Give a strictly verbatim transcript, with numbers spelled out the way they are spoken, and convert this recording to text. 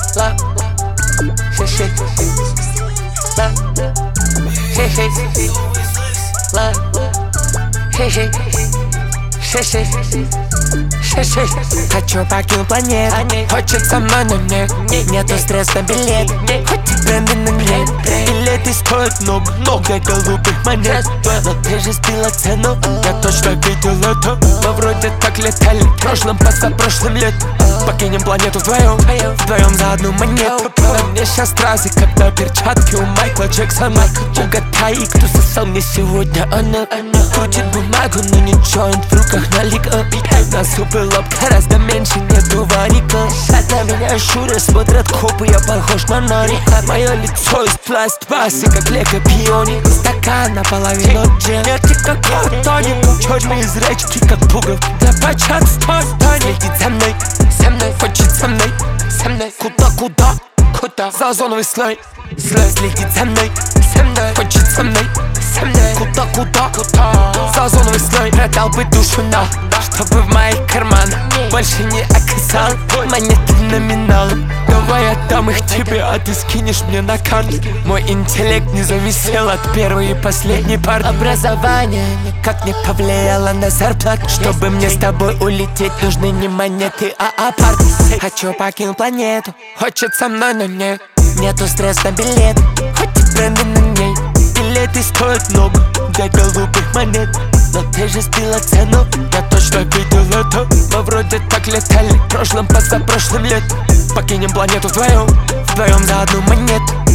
La, shit, shit, la, shit, shit, la, shit, shit, shit, shit, shit. Хочу покинуть планету, хочет со мной, но нет. Нету стресса на билет, хоть бренды на мне. Билеты стоят много, много голубых монет. Но ты же сбила цену, я точно видел это. Мы вроде так летали в прошлом, позапрошлым летом. Покинем планету вдвоем, вдвоем за одну монету. На мне сейчас стразы, как на перчатке у Майкла Джексона. Угадай, кто сосал мне сегодня она. Крутит бумагу, но ничего, он в руках налик. На супый лоб гораздо меньше, нету варика. На меня щуря смотрят копы, я похож на Нори. Мое лицо из пластмассы, как лего пионик. Стакан наполовину джем, яркий как тоник. Черные зрачки, как пуговки для почат. Стой, стой, следит за мной, со мной, хочет со мной, со мной. Куда, куда, куда? За озоновый слой, слой. Следит за мной, со мной, хочет со мной, со мной. Куда, куда, куда? За озоновый слой. Продал бы душу на, чтобы в моих карманах больше не оказал монеты номиналом. Давай отдам их тебе, а ты скинешь мне на карту. Мой интеллект не зависел от первой и последней пары. Образование никак не повлияло на зарплату. Чтобы мне с тобой улететь, нужны не монеты, а апарты. Хочу покинуть планету, хочет со мной, но нет. Нету стресса на билет, хоть и бренды на ней. Билеты стоят много, для голубых монет. Но ты же сбила цену, я точно видел это. Мы вроде так летали в прошлом, позапрошлым летом. Покинем планету вдвоем, вдвоем за одну монету.